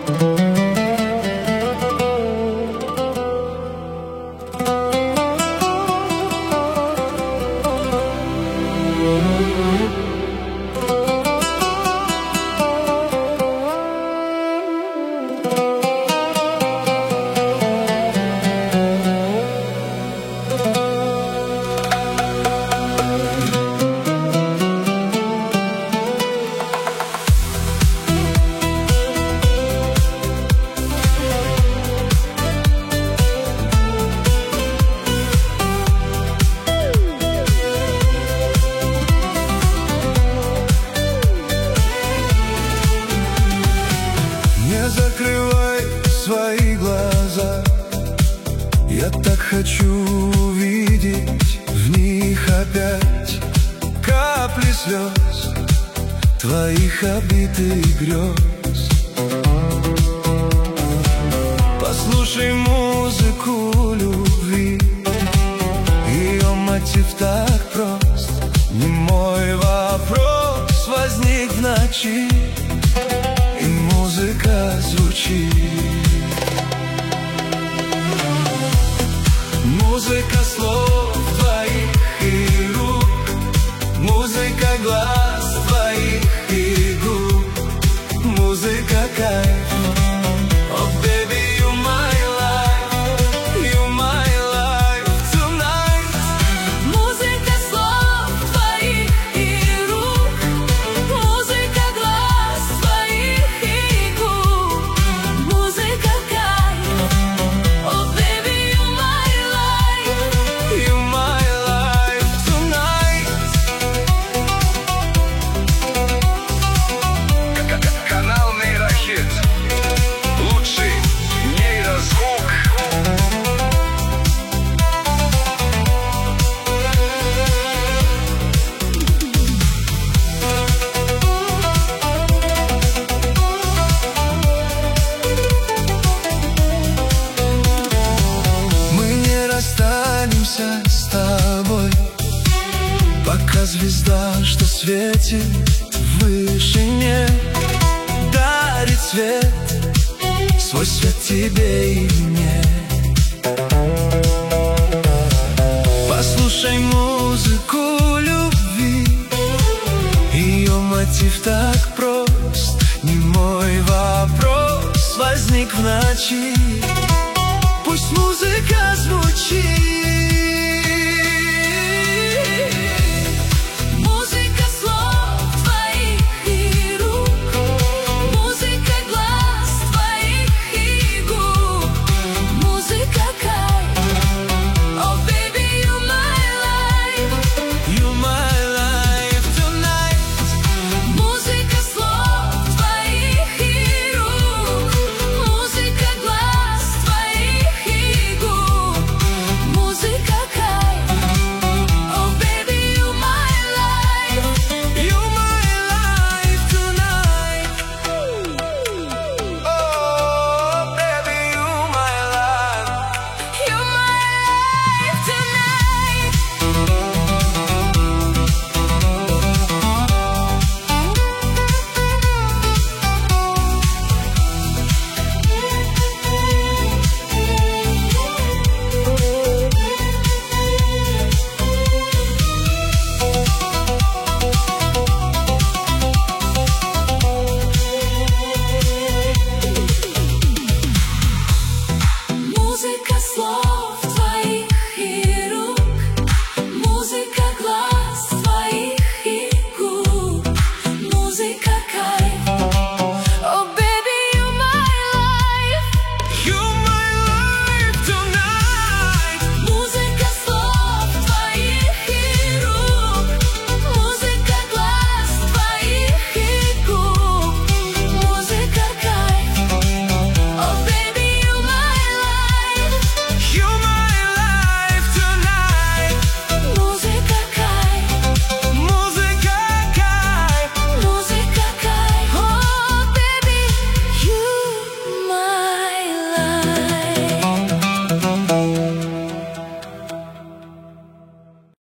Закрывай свои глаза, я так хочу увидеть в них опять капли слез твоих обитых грез. Послушай музыку любви, ее мотив так прост. Не мой вопрос возник в ночи, и музыка звучит. Музыка слов твоих и рук, музыка глаз твоих и губ, музыка кайф. Oh baby, you my life, you my life tonight. Музыка слов твоих и рук, музыка глаз твоих и губ, музыка кайф. Oh baby, you my life, You my life tonight. Канал Нейрохит. Лучший нейрозвук. Мы не расстанемся с тобой, пока звезда, что светит в вышине, дарит свет, свой свет тебе и мне. Послушай музыку любви, ее мотив так прост. Не мой вопрос возник в ночи, пусть музыка звучит.